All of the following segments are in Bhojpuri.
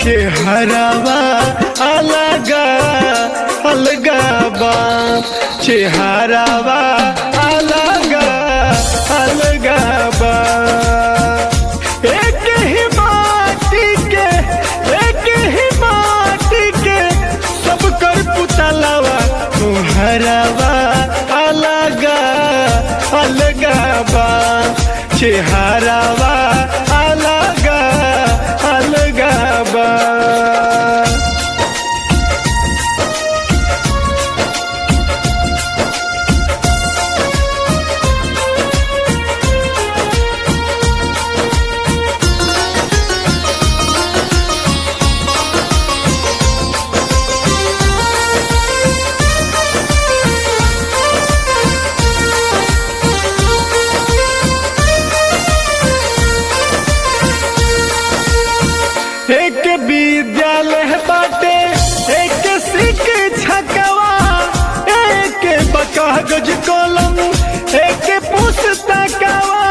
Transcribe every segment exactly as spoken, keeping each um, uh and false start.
चेहरावा अलगा अलगा बा चेहरावा अलगा अलगा बा एक ही माटी के एक ही माटी के सब कर पुतलावा तुहरावा अलगा अलगा बा चेहरावा अलगा अलगा बा। एक विद्यालय बाटे एक शिक्षकवा एक कागज कलम एक पुस्तकवा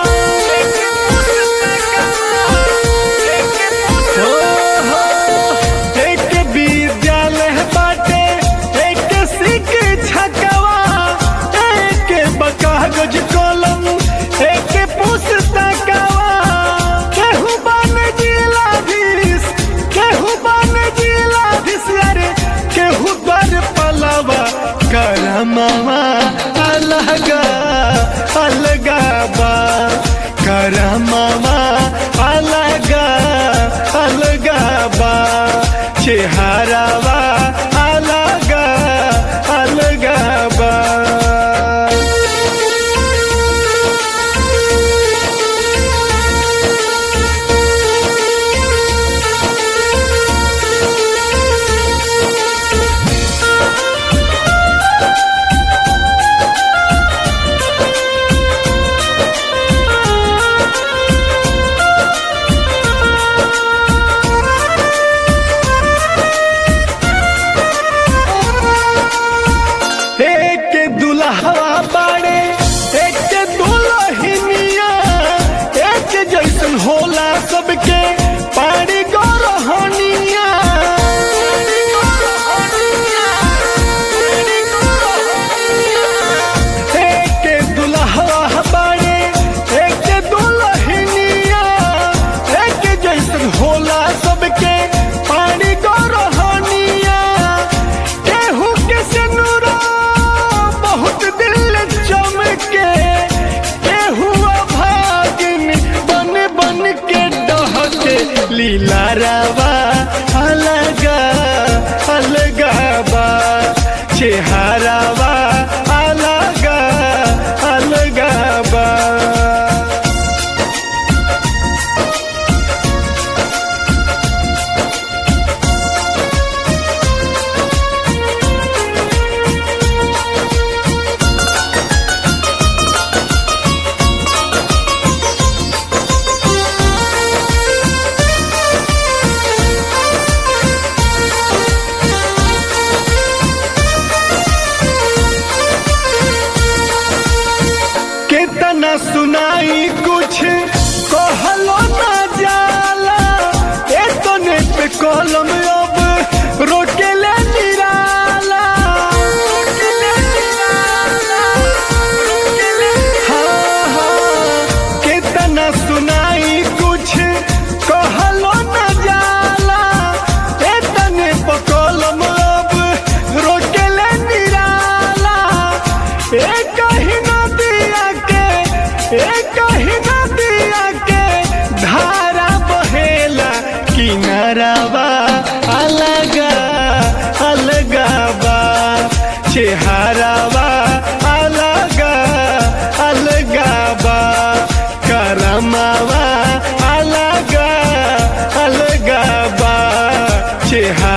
हो हो एक विद्यालय बाटे एक शिक्षकवा एक कागज कलम एक पुस्तकवा केहू बन जिला केहू बन जिला भिसरे केहू दर पलवा करमवा अलगा अलगा बा करमवा अलगा अलगा बा चेहरावा अलगा अलगा बा। एक दुल्हा बाड़े एक दुल्हनिया एक जैसन होला सबके पानी गरहनिया एक दुल्हा बाड़े एक दुल्हनिया एक जैसन होला सबके पानी गरहनिया केहू के सिनुरा बहुत दिल चमके केहू भागिन बन बन के डहके लीला रावा अलगा अलगा बा चेहरावा अलगा अलगा बा। कितना सुनाई कुछ कहलो ना जाला एतने पे कलम अब रोकेले निराला हाँ हाँ कितना सुनाई कुछ कहलो ना जाला एतने पे कलम अब रोकेले निराला एक ही नदिया के एक ही नदिया के धारा बहेला किनारावा अलगा अलगा बा चेहरावा अलगा अलगा बा करमवा अलगा अलगा बा चेहरा